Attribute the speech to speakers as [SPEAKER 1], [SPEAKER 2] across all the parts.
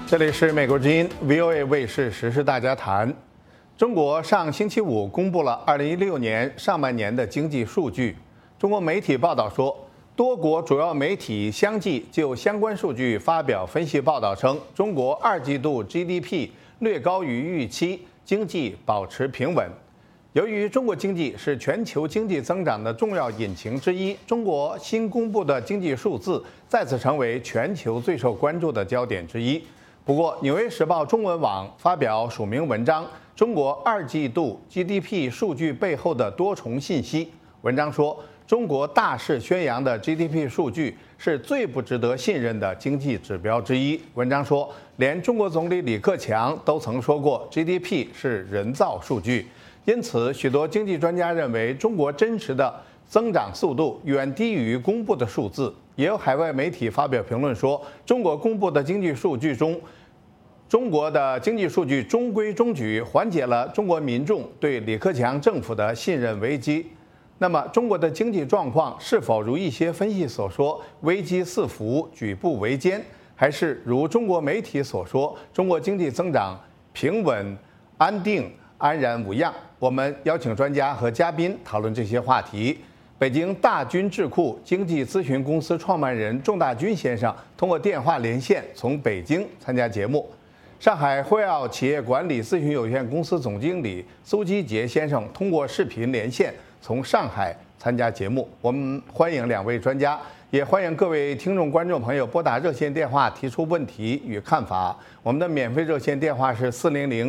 [SPEAKER 1] 这里是美国之音 VOA 卫视时事大家谈。中国上星期五公布了2016年上半年的经济数据。中国媒体报道说，多国主要媒体相继就相关数据发表分析报道称，中国2季度 GDP 略高于预期，经济保持平稳。由于中国经济是全球经济增长的重要引擎之一，中国新公布的经济数字再次成为全球最受关注的焦点之一。不过，《纽约时报》中文网发表署名文章《中国2季度 GDP 数据背后的多重信息》。文章说，中国大肆宣扬的 GDP 数据是最不值得信任的经济指标之一。文章说，连中国总理李克强都曾说过 GDP 是人造数据。因此，许多经济专家认为，中国真实的增长速度远低于公布的数字。也有海外媒体发表评论说，中国公布的经济数据中，中国的经济数据中规中矩，缓解了中国民众对李克强政府的信任危机。那么，中国的经济状况是否如一些分析所说，危机四伏，举步维艰，还是如中国媒体所说，中国经济增长平稳、安定、安然无恙？我们邀请专家和嘉宾讨论这些话题。北京大军智库经济咨询公司创办人仲大军先生通过电话连线从北京参加节目。上海辉奥企业管理咨询有限公司总经理苏基杰先生通过视频连线从上海参加节目。我们欢迎两位专家，也欢迎各位听众观众朋友拨打热线电话提出问题与看法。我们的免费热线电话是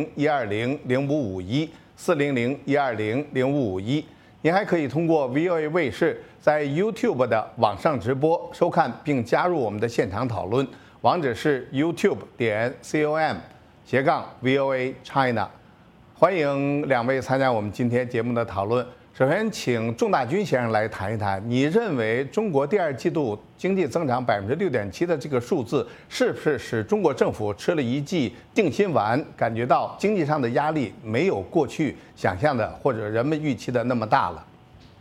[SPEAKER 1] 400-120-0551，400-120-0551。您还可以通过 VOA 卫视在 YouTube 的网上直播收看并加入我们的现场讨论，网址是 youtube.com/VOA China。欢迎两位参加我们今天节目的讨论。首先，请仲大军先生来谈一谈，你认为中国第2季度经济增长6.7%的这个数字，是不是使中国政府吃了一剂定心丸，感觉到经济上的压力没有过去想象的或者人们预期的那么大了？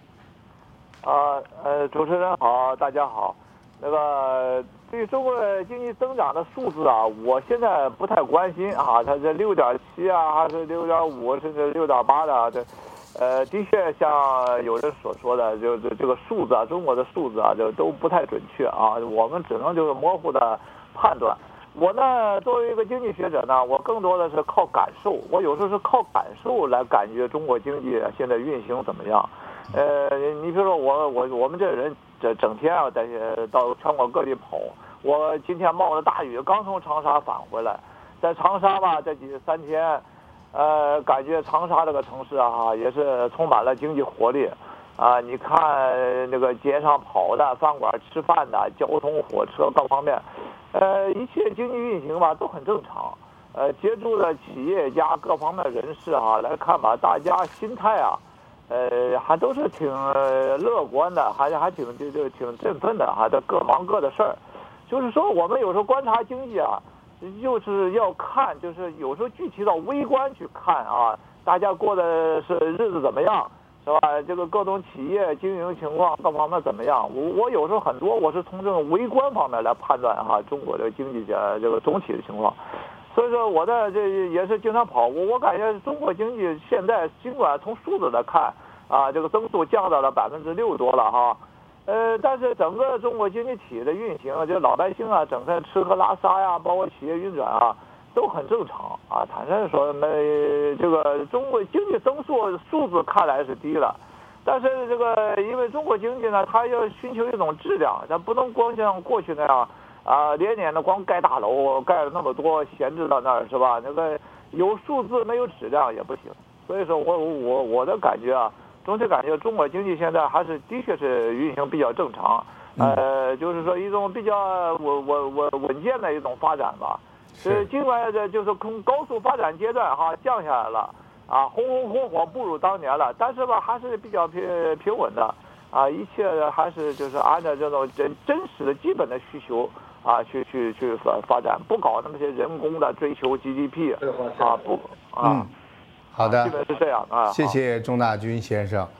[SPEAKER 2] 主持人好，大家好。那个对于中国经济增长的数字啊，我现在不太关心啊，它是6.7啊，还是6.5，甚至6.8的这。的确像有人所说的，就是这个数字啊，中国的数字啊，就都不太准确啊，我们只能就是模糊的判断。我呢，作为一个经济学者呢，我更多的是靠感受，我有时候是靠感受来感觉中国经济现在运行怎么样。你比如说我们这人整天啊在到全国各地跑，我今天冒着大雨刚从长沙返回来，在长沙吧这3天。感觉长沙这个城市啊，也是充满了经济活力啊！你看那个街上跑的、饭馆吃饭的、交通、火车各方面，一切经济运行吧都很正常。接触的企业家各方面人士啊来看吧，大家心态啊，还都是挺乐观的，还挺振奋的哈，都各忙各的事儿。就是说，我们有时候观察经济啊。就是要看，就是有时候具体到微观去看啊，大家过的是日子怎么样，是吧？这个各种企业经营情况各方面怎么样？我有时候很多我是从这种微观方面来判断哈，中国的经济这个总体的情况。所以说我在这也是经常跑，我感觉中国经济现在尽管从数字来看啊，这个增速降到了6%多了哈。但是整个中国经济体的运行，就老百姓啊，整天吃喝拉撒呀，包括企业运转啊，都很正常啊。坦率说，这个中国经济增速数字看来是低了，但是这个因为中国经济呢，它要寻求一种质量，它不能光像过去那样啊，连年的光盖大楼，盖了那么多闲置到那儿是吧？那个有数字没有质量也不行。所以说我的感觉啊。总体感觉中国经济现在还是的确是运行比较正常，就是说一种比较稳健的一种发展吧。尽管就是从高速发展阶段哈降下来了啊，红火不如当年了，但是吧还是比较平稳的啊，一切还是就是按照这种真实的基本的需求啊去发展，不搞那么些人工的追求 GDP 啊不啊。
[SPEAKER 1] 好的，
[SPEAKER 2] 基本是这样啊。
[SPEAKER 1] 谢谢仲大军先生。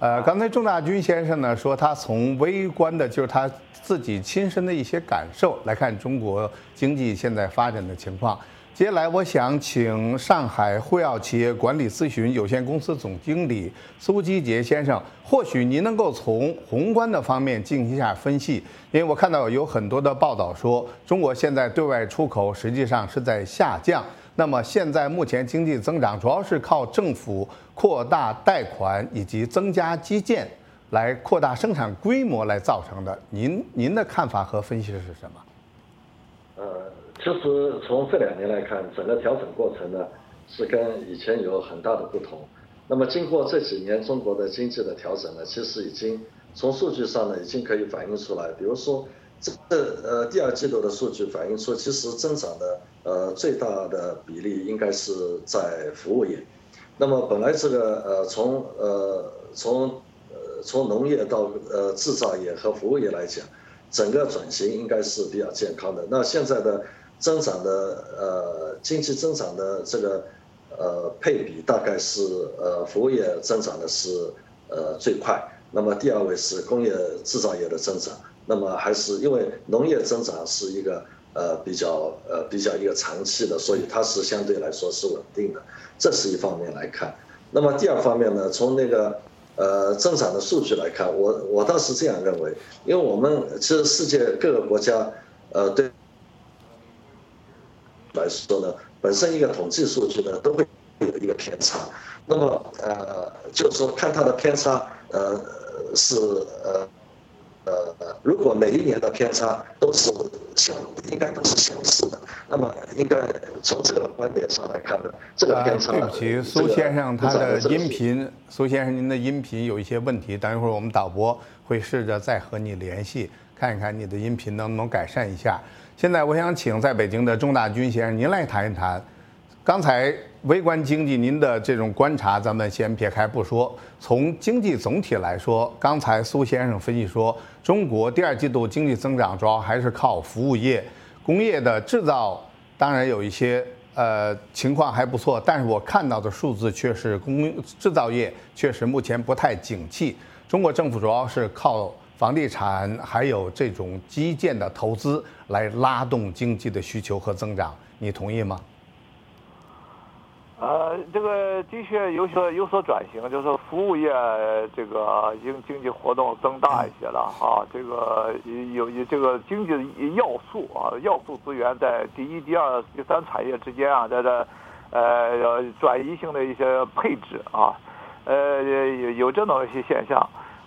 [SPEAKER 1] 刚才钟大军先生呢说，他从微观的，就是他自己亲身的一些感受来看中国经济现在发展的情况。接下来，我想请上海汇奥企业管理咨询有限公司总经理苏基杰先生，或许您能够从宏观的方面进行一下分析，因为我看到有很多的报道说，中国现在对外出口实际上是在下降。那么现在目前经济增长主要是靠政府扩大贷款以及增加基建来扩大生产规模来造成的。您的看法和分析是什么？
[SPEAKER 3] 其实从这2年来看，整个调整过程呢是跟以前有很大的不同。那么经过这几年中国的经济的调整呢，其实已经从数据上呢已经可以反映出来。比如说第2季度的数据反映出，其实增长的最大的比例应该是在服务业。那么本来这个从农业到制造业和服务业来讲，整个转型应该是比较健康的。那现在的增长的经济增长的这个配比大概是服务业增长的是最快，那么第2位是工业制造业的增长。那么还是因为农业增长是一个比较一个长期的，所以它是相对来说是稳定的，这是一方面来看。那么第2方面呢，从那个增长的数据来看，我倒是这样认为，因为我们其实世界各个国家对来说呢，本身一个统计数据呢都会有一个偏差。那么就是说看它的偏差是如果每一年的偏差应该都是相似的，那么应该从这个观点上来看呢，这个偏差。
[SPEAKER 1] 对不起，苏先生，他的音频，苏先生您的音频有一些问题，等一会儿我们导播会试着再和你联系，看一看你的音频能不能改善一下。现在我想请在北京的钟大军先生您来谈一谈，刚才微观经济您的这种观察，咱们先撇开不说。从经济总体来说，刚才苏先生分析说，中国第2季度经济增长主要还是靠服务业，工业的制造当然有一些情况还不错，但是我看到的数字却是制造业确实目前不太景气。中国政府主要是靠房地产还有这种基建的投资来拉动经济的需求和增长，你同意吗？
[SPEAKER 2] 这个的确有所转型，就是服务业这个经济活动增大一些了哈。这个有这个经济要素啊，要素资源在第1、第2、第3产业之间啊，在这转移性的一些配置啊，有这种一些现象。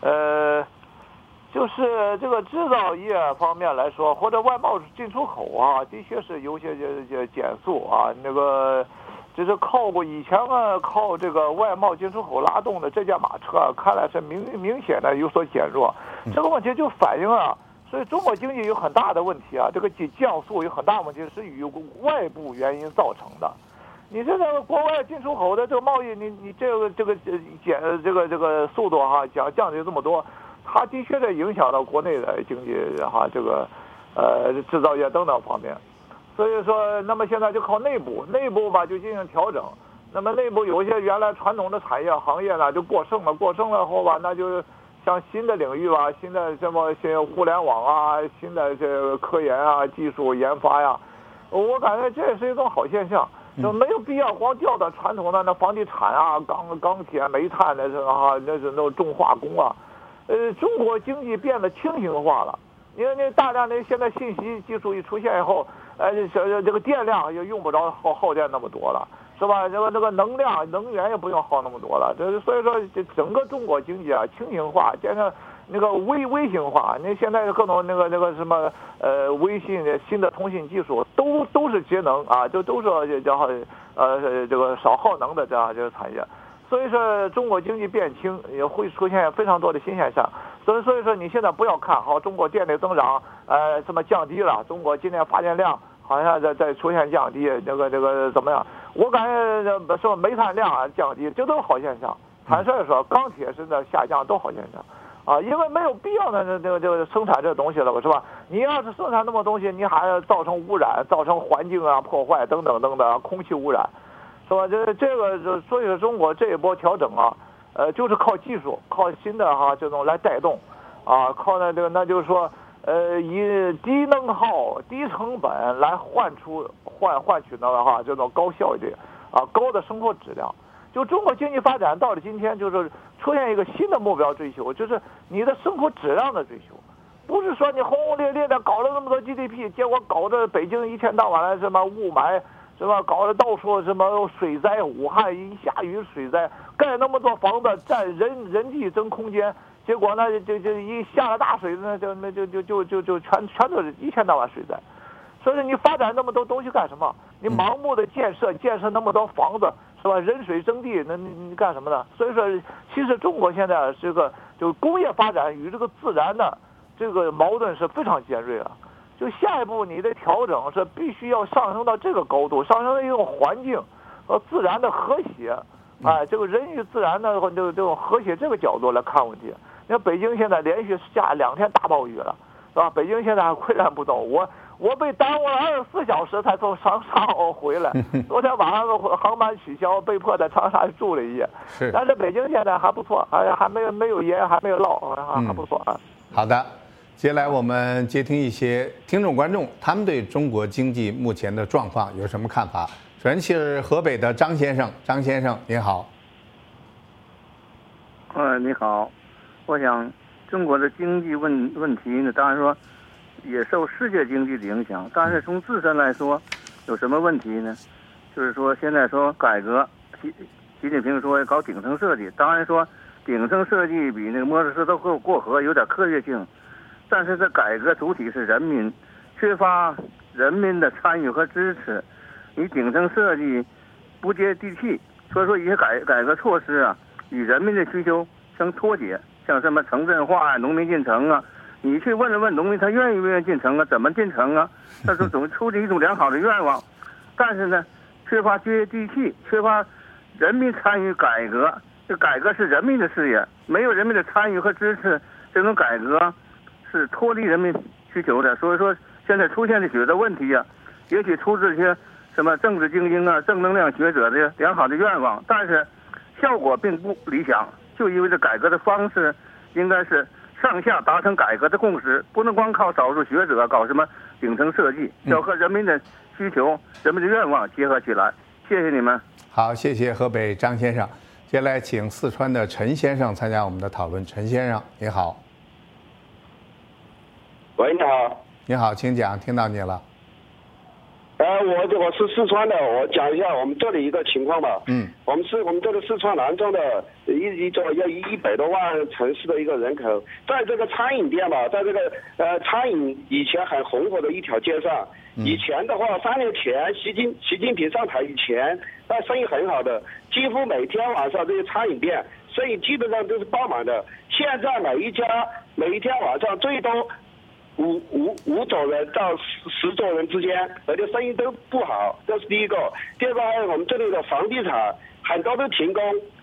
[SPEAKER 2] 就是这个制造业方面来说，或者外贸进出口啊，的确是有些减速啊，那个。就是以前靠这个外贸进出口拉动的这架马车，看来是明显的有所减弱。这个问题就反映了，所以中国经济有很大的问题啊，这个降速有很大问题是与外部原因造成的。你这个国外进出口的这个贸易，你这个速度哈降低这么多，它的确在影响到国内的经济哈，这个制造业等等方面。所以说，那么现在就靠内部吧就进行调整。那么内部有一些原来传统的产业行业呢就过剩了后吧，那就像新的领域吧，新的什么互联网啊，新的这个科研啊、技术研发呀，我感觉这是一种好现象，就没有必要光调到传统的那房地产啊、钢铁、煤炭的这个那种重化工啊。中国经济变得轻型化了，因为那大量的现在信息技术一出现以后。这个电量也用不着耗电那么多了，是吧？这个能源也不用耗那么多了。所以说，整个中国经济啊，轻型化加上那个微型化。你现在各种那个什么微信的新的通信技术都是节能啊，都是叫这个少耗能的这样这个产业。所以说，中国经济变轻也会出现非常多的新现象。所以说，你现在不要看好中国电力增长，这么降低了，中国今年发电量好像在出现降低，这个怎么样？我感觉说煤炭量啊降低，这都是好现象。坦率说，钢铁是在下降，都好现象，啊，因为没有必要的这个生产这东西了，是吧？你要是生产那么东西，你还造成污染，造成环境啊破坏等等，空气污染。是吧？这个所以说中国这一波调整啊， 就是靠技术，靠新的这种来带动，靠那就是说，以低能耗、低成本来换取那个这种高效率高的生活质量。就中国经济发展到了今天，就是出现一个新的目标追求，就是你的生活质量的追求，不是说你轰轰烈烈的搞了那么多 GDP， 结果搞得北京一天到晚的什么雾霾，是吧？搞得到处什么水灾，武汉一下雨水灾，盖那么多房子占人体增空间，结果呢就一下了大水呢，就全都是一天到晚水灾。所以你发展那么多东西干什么？你盲目的建设那么多房子，是吧？人水争地，那你干什么呢？所以说，其实中国现在这个就工业发展与这个自然的这个矛盾是非常尖锐了。就下一步你的调整是必须要上升到这个高度，上升到一种环境和自然的和谐，这个人与自然的这种和谐这个角度来看问题。你看北京现在连续下2天大暴雨了，是吧？北京现在还岿然不动，我被耽误了24小时才从长沙回来。昨天晚上航班取消，被迫在长沙住了一夜。
[SPEAKER 1] 是，
[SPEAKER 2] 但是北京现在还不错，还没有淹，还没有涝，还不错啊。
[SPEAKER 1] 好的，接下来我们接听一些听众观众，他们对中国经济目前的状况有什么看法？首先是河北的张先生，张先生您好。
[SPEAKER 4] 你好，我想中国的经济问题呢，当然说也受世界经济的影响，但是从自身来说，有什么问题呢？就是说现在说改革，习近平说搞顶层设计，当然说顶层设计比那个摸着石头过河有点科学性，但是这改革主体是人民，缺乏人民的参与和支持，你顶层设计不接地气，所以说一些改革措施与人民的需求相脱节，像什么城镇化农民进城你去问农民他愿不愿意进城怎么进城他说总出于一种良好的愿望，但是呢缺乏接地气，缺乏人民参与改革。这改革是人民的事业，没有人民的参与和支持，这种改革是脱离人民需求的。所以说现在出现的许多问题也许出自一些什么政治精英正能量学者的良好的愿望，但是效果并不理想，就因为这改革的方式应该是上下达成改革的共识，不能光靠少数学者搞什么顶层设计，要和人民的需求、人民的愿望结合起来。谢谢你们。
[SPEAKER 1] 好，谢谢河北张先生。接下来请四川的陈先生参加我们的讨论。陈先生，你好。
[SPEAKER 5] 喂，你好。
[SPEAKER 1] 你好，请讲，听到你了。
[SPEAKER 5] 我是四川的，我讲一下我们这里一个情况吧。我们这个四川南充的一座要100多万城市的一个人口，在这个餐饮店吧，在这个餐饮以前很红火的一条街上，以前的话3年前习近平上台以前，那生意很好的，几乎每天晚上这些餐饮店生意基本上都是爆满的。现在每一天晚上最多五组人到10组人之间，而且生意都不好，这是第一个。第二个，还有我们这里的房地产很多都停工，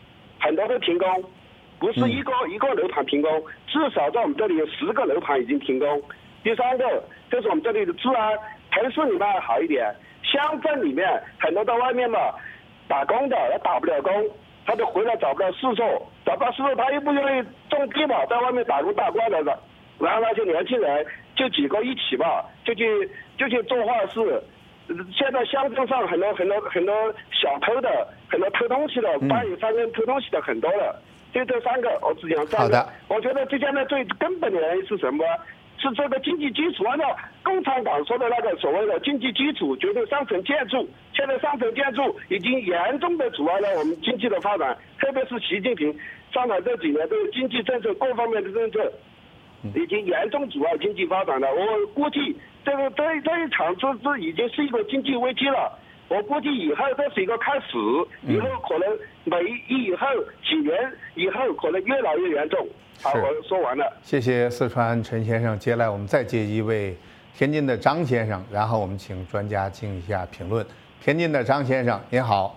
[SPEAKER 5] 不是一个楼盘停工，至少在我们这里有10个楼盘已经停工。第三个就是我们这里的治安，城市里面还好一点，乡镇里面很多在外面嘛打工的也打不了工，他就回来找不到事做，他又不愿意种地嘛，在外面打工打惯了的。然后那些年轻人就几个一起吧，就去做坏事。现在乡镇上很多小偷的，很多偷东西的，半夜3更偷东西的很多了。就这3个，我只讲3个。我觉得这现在最根本的原因是什么？是这个经济基础，按照共产党说的那个所谓的经济基础决定上层建筑。现在上层建筑已经严重的阻碍了我们经济的发展，特别是习近平上台这几年的经济政策各方面的政策。已经严重阻碍经济发展了。我估计这一场这已经是一个经济危机了。我估计以后这是一个开始，以后可能几年以后可能越来越严重。好，我说完了。
[SPEAKER 1] 谢谢四川陈先生。接下来我们再接一位天津的张先生，然后我们请专家进一下评论。天津的张先生，您好。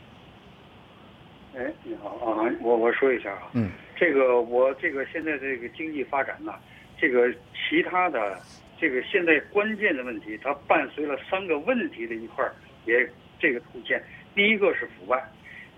[SPEAKER 6] 你好我说一下我现在这个经济发展这个其他的这个现在关键的问题，它伴随了3个问题的一块也这个出现。第一个是腐败，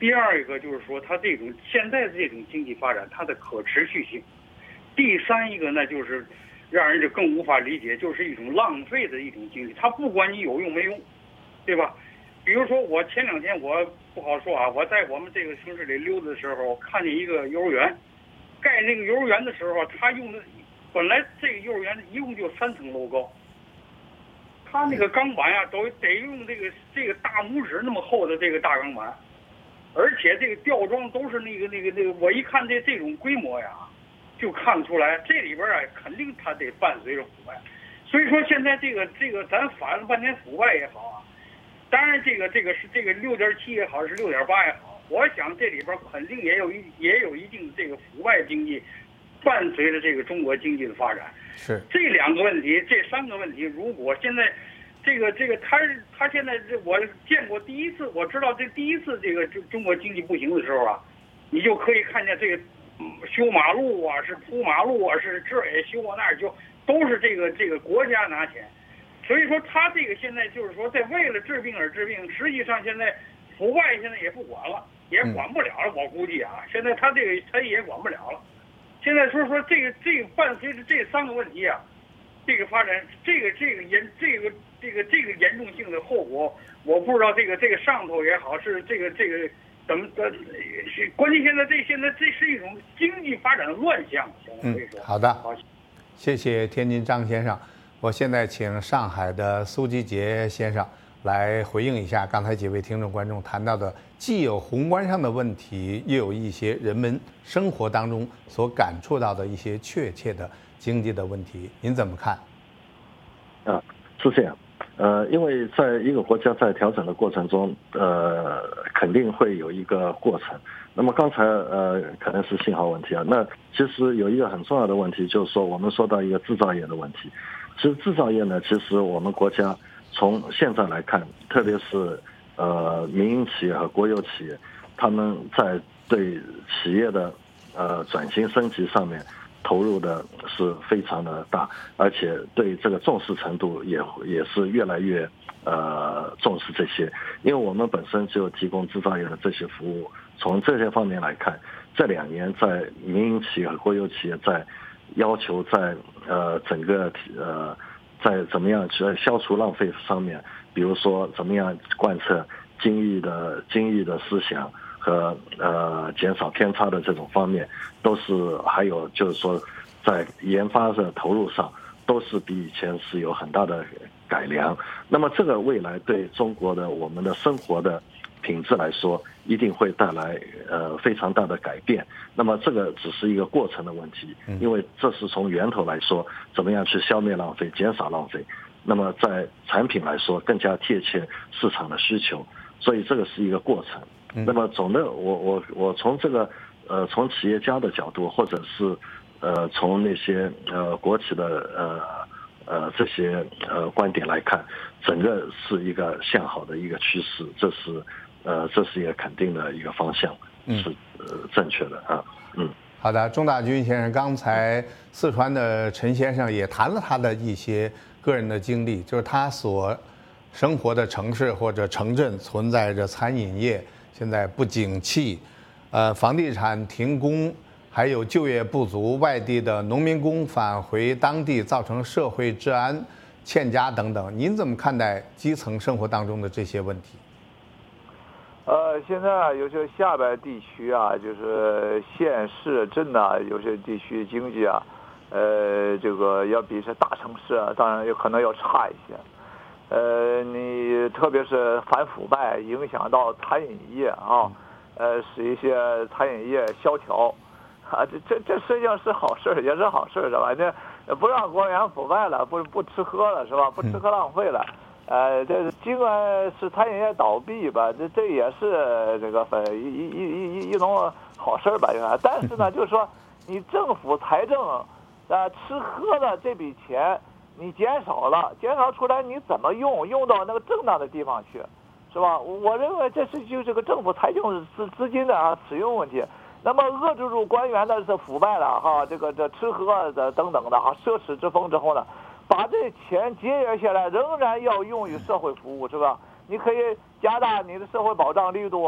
[SPEAKER 6] 第二个就是说它这种现在的这种经济发展它的可持续性。第三一个呢就是让人就更无法理解，就是一种浪费的一种经济，它不管你有用没用，对吧？比如说我前2天我不好说啊，我在我们这个城市里溜达的时候，看见一个幼儿园，盖那个幼儿园的时候，他用的本来这个幼儿园一共就3层楼高，他那个钢板呀都得用这个大拇指那么厚的这个大钢板，而且这个吊装都是那个，我一看这种规模呀，就看出来这里边啊肯定它得伴随着腐败，所以说现在这个咱反了半天腐败也好啊。当然，这个是这个6.7也好，是6.8也好，我想这里边肯定也有一定这个腐败经济伴随着这个中国经济的发展。
[SPEAKER 1] 是
[SPEAKER 6] 这2个问题，这3个问题，如果现在这个他现在我见过第一次，我知道这第一次这个中国经济不行的时候啊，你就可以看见这个修马路啊，是铺马路啊，是这也修啊那儿修，都是这个国家拿钱。所以说他这个现在就是说在为了治病而治病，实际上现在腐败现在也不管了，也管不了了，我估计啊，现在他也管不了了。现在说这个伴随着这3个问题啊，这个发展这个严重性的后果，我不知道这个上头也好是这个怎么的，关键现在这是一种经济发展的乱象，现在可以说。
[SPEAKER 1] 好的，谢谢天津张先生。我现在请上海的苏基杰先生来回应一下刚才几位听众观众谈到的，既有宏观上的问题，又有一些人们生活当中所感触到的一些确切的经济的问题，您怎么看？
[SPEAKER 3] 是这样，因为在一个国家在调整的过程中，肯定会有一个过程。那么刚才可能是信号问题啊，那其实有一个很重要的问题，就是说我们说到一个制造业的问题。其实制造业呢，其实我们国家从现在来看，特别是民营企业和国有企业，他们在对企业的转型升级上面投入的是非常的大，而且对这个重视程度也是越来越重视这些，因为我们本身就提供制造业的这些服务。从这些方面来看，这2年在民营企业和国有企业在要求在整个在怎么样去消除浪费上面，比如说怎么样贯彻精益的思想和减少偏差的这种方面，都是还有就是说在研发的投入上都是比以前是有很大的改良。那么这个未来对中国的我们的生活的品质来说，一定会带来非常大的改变。那么这个只是一个过程的问题，因为这是从源头来说，怎么样去消灭浪费、减少浪费。那么在产品来说，更加贴切市场的需求，所以这个是一个过程。那么总的，我从这个从企业家的角度，或者是从那些国企的这些观点来看，整个是一个向好的一个趋势，这是一个肯定的一个方向，是正确的啊。
[SPEAKER 1] 好的，钟大军先生，刚才四川的陈先生也谈了他的一些个人的经历，就是他所生活的城市或者城镇存在着餐饮业现在不景气，房地产停工，还有就业不足，外地的农民工返回当地，造成社会治安欠佳等等。您怎么看待基层生活当中的这些问题？
[SPEAKER 2] 现在啊，有些下边地区啊，就是县市镇呐，有些地区经济啊，这个要比是大城市啊，当然有可能要差一些。你特别是反腐败影响到餐饮业啊，使一些餐饮业萧条，啊，这实际上是好事，也是好事，是吧？这不让官员腐败了，不吃喝了，是吧？不吃喝浪费了。这尽管是餐饮业倒闭吧，这也是这个一种好事吧，但是呢，就是说你政府财政吃喝的这笔钱你减少了，减少出来你怎么用到那个正当的地方去，是吧？我认为这是就这个政府财政资金的使用问题。那么遏制住官员的是腐败了哈，这吃喝的等等的哈，奢侈之风之后呢，把这钱节约下来，仍然要用于社会服务，是吧？你可以加大你的社会保障力度，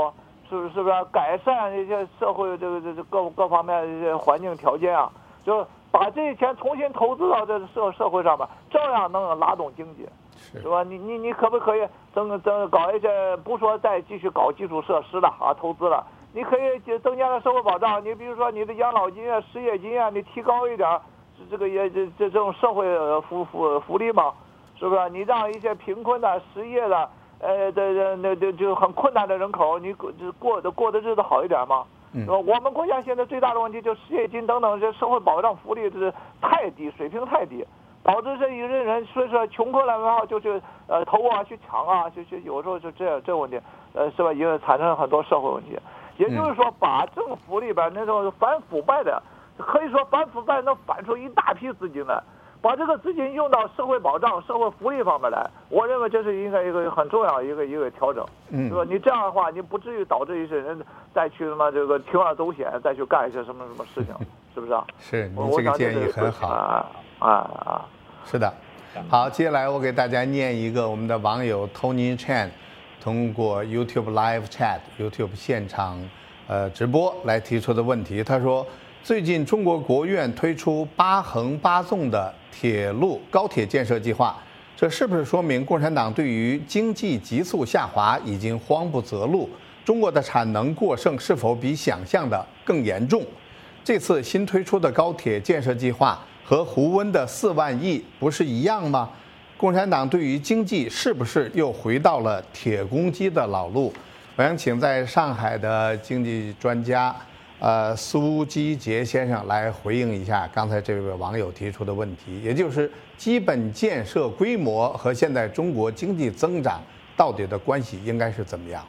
[SPEAKER 2] 是不是改善一些社会这个各方面的一些环境条件啊？就把这些钱重新投资到这社会上面，照样能拉动经济，是吧？你可不可以搞一些，不说再继续搞基础设施了啊，投资了，你可以增加了社会保障，你比如说你的养老金啊、失业金啊，你提高一点，这个也这种社会福利嘛，是不是？你让一些贫困的、失业的。就很困难的人口，你过的日子好一点吗？我们国家现在最大的问题就是失业金等等这社会保障福利是太低，水平太低，导致这一些人所以说穷困了，然后就去投啊去抢啊，就有时候就这问题，是吧？因为产生很多社会问题。也就是说，把政府里边那种反腐败的，可以说反腐败能反出一大批资金来。把这个资金用到社会保障、社会福利方面来，我认为这是应该一个很重要一个调整，是吧？你这样的话，你不至于导致一些人再去这个铤而走险，再去干一些什么事情，是不是啊？
[SPEAKER 1] 是，你这个建议很好是的。好，接下来我给大家念一个我们的网友 Tony Chan 通过 YouTube Live Chat、YouTube 现场直播来提出的问题。他说，最近中国国务院推出8横8纵的高铁建设计划，这是不是说明共产党对于经济急速下滑已经慌不择路？中国的产能过剩是否比想象的更严重？这次新推出的高铁建设计划和胡温的4万亿不是一样吗？共产党对于经济是不是又回到了铁公鸡的老路？我想请在上海的经济专家苏基杰先生来回应一下刚才这位网友提出的问题，也就是基本建设规模和现在中国经济增长到底的关系应该是怎么样？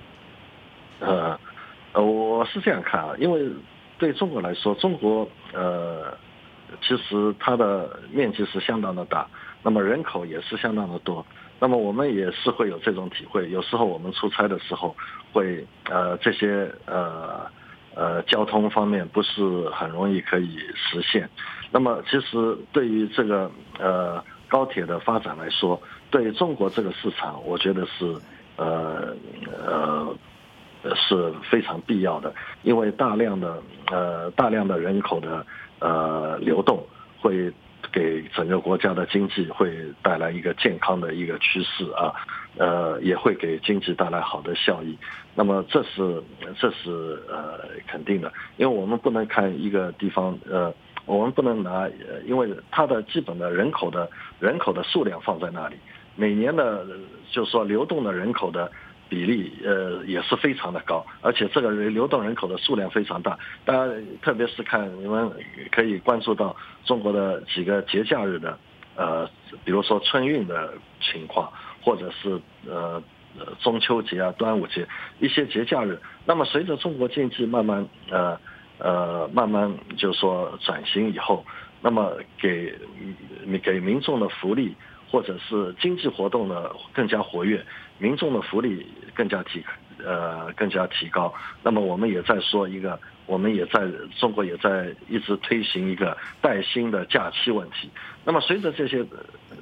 [SPEAKER 3] 我是这样看啊，因为对中国来说，中国其实它的面积是相当的大，那么人口也是相当的多，那么我们也是会有这种体会，有时候我们出差的时候会这些交通方面不是很容易可以实现。那么其实对于这个高铁的发展来说，对于中国这个市场，我觉得是是非常必要的，因为大量的人口的流动会给整个国家的经济会带来一个健康的一个趋势啊，也会给经济带来好的效益。那么这是肯定的，因为我们不能看一个地方，我们不能拿，因为它的基本的人口的数量放在那里，每年的就是说流动的人口的比例也是非常的高，而且这个流动人口的数量非常大。大家特别是看你们可以关注到中国的几个节假日的比如说春运的情况，或者是中秋节啊、端午节一些节假日。那么随着中国经济慢慢就是说转型以后，那么给民众的福利或者是经济活动呢更加活跃，民众的福利更加提高。那么我们也在说一个，中国也在一直推行一个带薪的假期问题。那么随着这些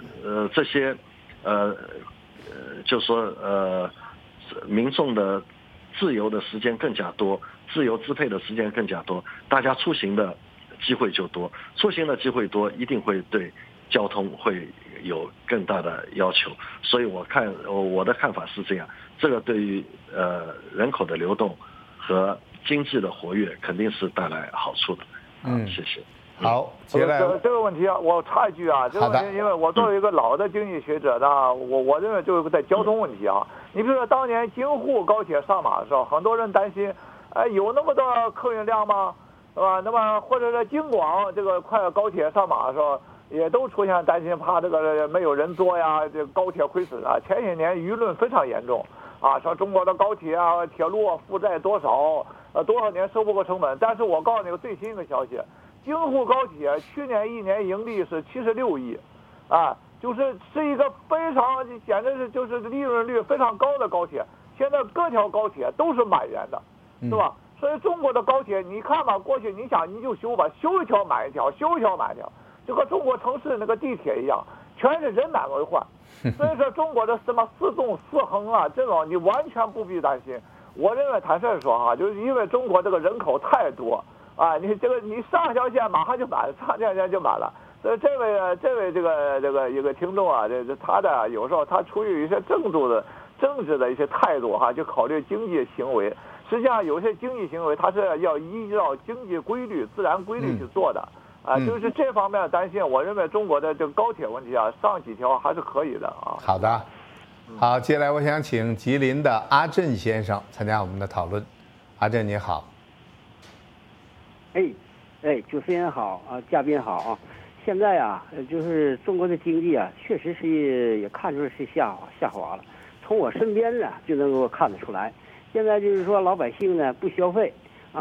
[SPEAKER 3] 就说民众的自由的时间更加多，自由支配的时间更加多，大家出行的机会就多，出行的机会多，一定会对交通会有更大的要求。所以我的看法是这样，这个对于人口的流动和经济的活跃肯定是带来好处的。谢谢。
[SPEAKER 1] 好，接下来
[SPEAKER 2] 这个问题啊，我插一句啊，这个问题，因为我作为一个老的经济学者呢，我认为就是在交通问题啊。你比如说当年京沪高铁上马的时候，很多人担心，有那么多客运量吗？是吧？那么或者是京广这个快高铁上马的时候，也都出现担心，怕这个没有人坐呀，这高铁亏损啊。前些年舆论非常严重啊，说中国的高铁啊、铁路啊负债多少，多少年收不过成本。但是我告诉你个最新的消息。京沪高铁去年1年盈利是76亿，是一个非常简直是就是利润率非常高的高铁。现在各条高铁都是满员的，是吧？所以中国的高铁，你看吧，过去你想你就修吧，修一条满一条，修一条满一条，就和中国城市那个地铁一样，全是人满为患。所以说中国的什么4纵4横啊，这种你完全不必担心。 我认为坦率说哈，就是因为中国这个人口太多啊，你上条线马上就满了，上条线就满了。所以这位一个听众啊，他的有时候他出于一些政治的一些态度哈，就考虑经济行为。实际上有些经济行为它是要依照经济规律、自然规律去做的啊，就是这方面的担心。我认为中国的这个高铁问题啊，上几条还是可以的啊。
[SPEAKER 1] 好的，好，接下来我想请吉林的阿振先生参加我们的讨论。阿振你好。
[SPEAKER 7] 主持人好啊，嘉宾好啊。现在啊，就是中国的经济啊，确实是也看出是下滑了。从我身边呢就能够看得出来。现在就是说老百姓呢不消费，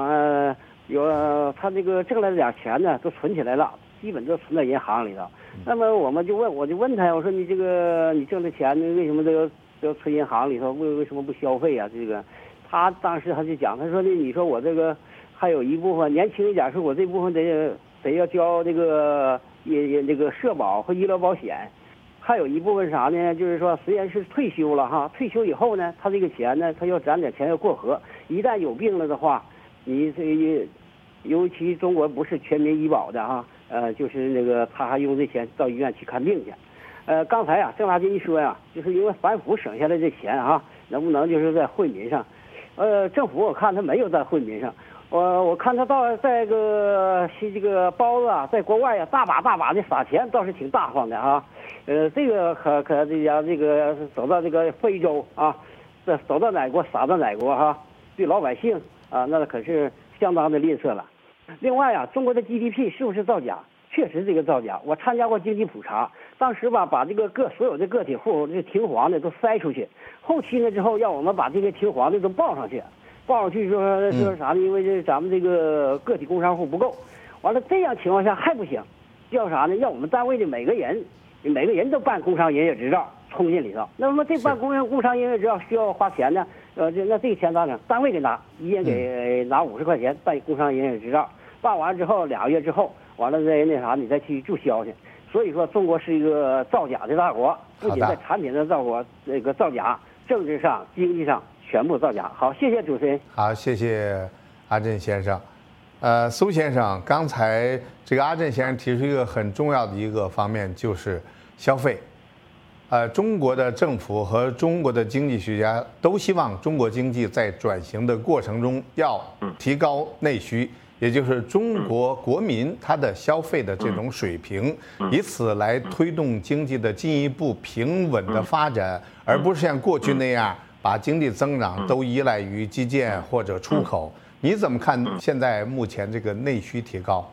[SPEAKER 7] 他这个挣来的点钱呢都存起来了，基本都存在银行里头。那么我就问他，我说你挣的钱为什么都存银行里头？为什么不消费啊？这个，他当时他就讲，他说你说我这个还有一部分年轻一点，说我这部分得要交这个那个社保和医疗保险，还有一部分啥呢？就是说虽然是退休了哈，退休以后呢，他这个钱呢，他要攒点钱要过河，一旦有病了的话，你这尤其中国不是全民医保的哈，就是那个他还用这钱到医院去看病去。刚才啊，郑大军一说呀，就是因为反腐省下来这钱哈，能不能就是在惠民上？政府我看他没有在惠民上。我看他在这个包子啊，在国外啊，大把的撒钱，倒是挺大方的哈。这个可这家这个走到这个非洲啊，走到哪国撒到哪国哈，对老百姓啊，那可是相当的吝啬了。另外啊，中国的 GDP 是不是造假？确实这个造假。我参加过经济普查，当时吧把这个所有的个体户这停黄的都筛出去，后期呢之后让我们把这个停黄的都报上去。报上去说啥呢？因为咱们这个个体工商户不够，完了这样情况下还不行，叫啥呢？让我们单位的每个人都办工商营业执照冲进里头。那么这办工商营业执照需要花钱呢？那这个钱咋整？单位给拿，一人给拿50块钱办工商营业执照，办完之后2个月之后，完了再那啥，你再去注销去。所以说，中国是一个造假的大国，不仅在产品上造假，政治上、经济上。全部造假。好，谢谢主持人。
[SPEAKER 1] 好，谢谢阿振先生。苏先生，刚才这个阿振先生提出一个很重要的一个方面，就是消费。中国的政府和中国的经济学家都希望中国经济在转型的过程中要提高内需，也就是中国国民他的消费的这种水平，以此来推动经济的进一步平稳的发展，而不是像过去那样。把经济增长都依赖于基建或者出口，你怎么看现在目前这个内需提高？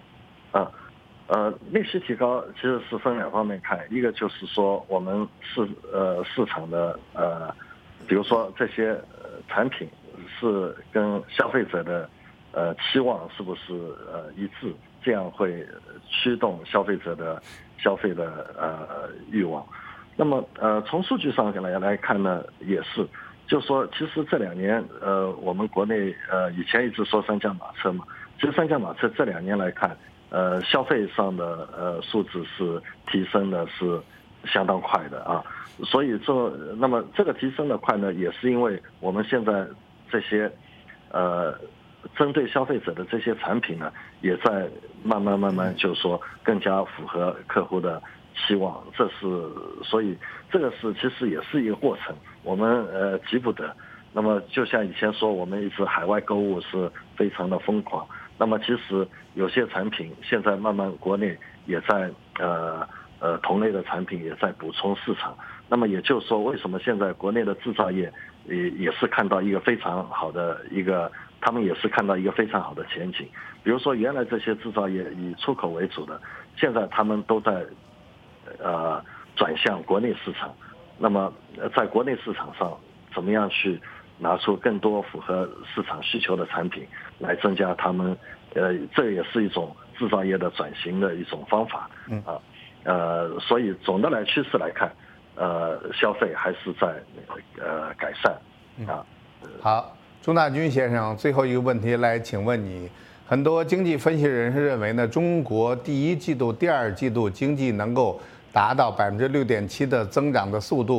[SPEAKER 3] 内需提高其实是分2方面看，一个就是说我们市场的比如说这些产品是跟消费者的期望是不是一致，这样会驱动消费者的消费的欲望。那么从数据上来看呢，也是，就是说其实这2年我们国内以前一直说3驾马车嘛，其实3驾马车这2年来看，消费上的数字是提升的是相当快的啊，所以那么这个提升的快呢，也是因为我们现在这些针对消费者的这些产品呢，也在慢慢就是说更加符合客户的期望，所以这个其实也是一个过程，我们急不得。那么就像以前说，我们一直海外购物是非常的疯狂，那么其实有些产品现在慢慢国内也在同类的产品也在补充市场。那么也就是说，为什么现在国内的制造业也是看到一个非常好的他们也是看到一个非常好的前景。比如说原来这些制造业以出口为主的，现在他们都在转向国内市场。那么在国内市场上怎么样去拿出更多符合市场需求的产品来增加他们这也是一种制造业的转型的一种方法所以总的趋势来看消费还是在改善
[SPEAKER 1] 好，钟大军先生，最后一个问题来请问你，很多经济分析人士认为呢，中国第1季度、第2季度经济能够达到6.7%的增长的速度，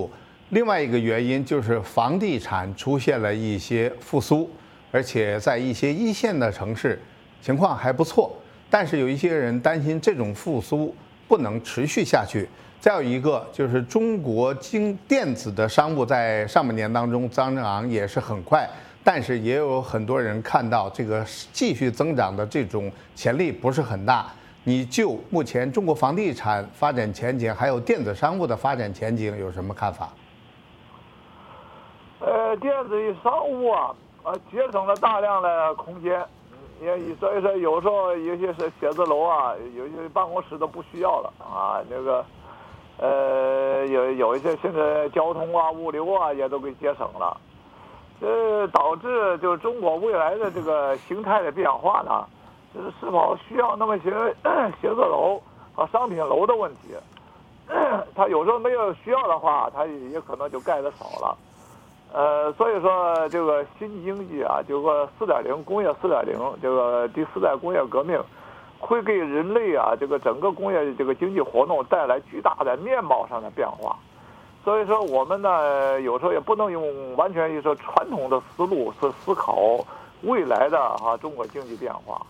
[SPEAKER 1] 另外一个原因就是房地产出现了一些复苏，而且在一些一线的城市情况还不错。但是有一些人担心这种复苏不能持续下去。再有一个就是中国电子的商务在上半年当中增长也是很快，但是也有很多人看到这个继续增长的这种潜力不是很大。你就目前中国房地产发展前景，还有电子商务的发展前景有什么看法？
[SPEAKER 2] 电子与商务节省了大量的空间，所以说有时候有些是写字楼有些办公室都不需要了有一些甚至交通物流也都给节省了，导致就是中国未来的这个形态的变化呢，就是是否需要那么些写字楼和商品楼的问题。它有时候没有需要的话，它也可能就盖得少了。所以说这个新经济这个4.0工业4.0，这个第4代工业革命，会给人类这个整个工业这个经济活动带来巨大的面貌上的变化。所以说我们呢，有时候也不能用完全一说传统的思路去思考未来的中国经济变化。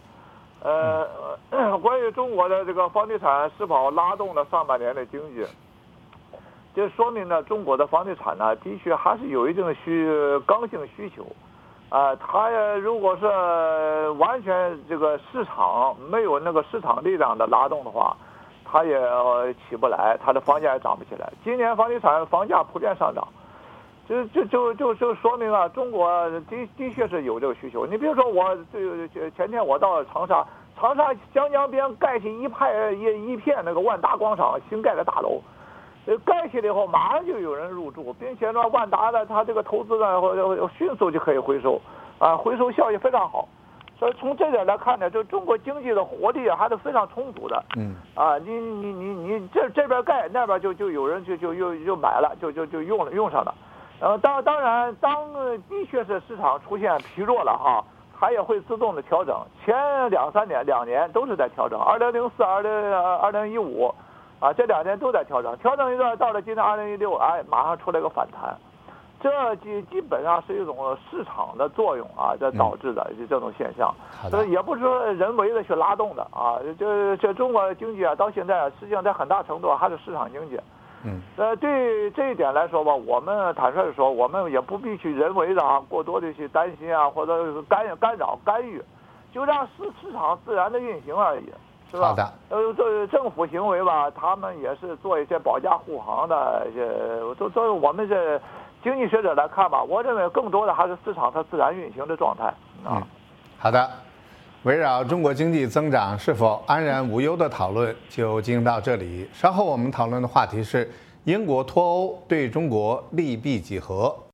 [SPEAKER 2] 关于中国的这个房地产是否拉动了上半年的经济？这说明呢，中国的房地产呢，的确还是有一定刚性需求，它如果是完全这个市场没有那个市场力量的拉动的话，它也起不来，它的房价也涨不起来。今年房地产房价普遍上涨，就说明中国的确是有这个需求。你比如说前天我到长沙江江边盖起一片那个万达广场新盖的大楼。盖起来以后，马上就有人入住，并且呢，万达的它这个投资呢，迅速就可以回收，回收效益非常好。所以从这点来看呢，就中国经济的活力还是非常充足的。你这边盖，那边就有人就买了，就用上了。当然，的确是市场出现疲弱了它也会自动的调整。前2年都是在调整，2004、2015。这2年都在调整一段，到了今年2016，马上出来个反弹，这基本上是一种市场的作用这导致的这种现象，也不是说人为的去拉动的这中国经济到现在实际上在很大程度还是市场经济。对这一点来说吧，我们坦率的说，我们也不必去人为的过多的去担心或者干扰干预，就让市场自然的运行而已。是吧？
[SPEAKER 1] 好的。
[SPEAKER 2] 政府行为吧，他们也是做一些保驾护航的一些。作为我们这经济学者来看吧，我认为更多的还是市场它自然运行的状态
[SPEAKER 1] 好的，围绕中国经济增长是否安然无忧的讨论就进行到这里。稍后我们讨论的话题是英国脱欧对中国利弊几何。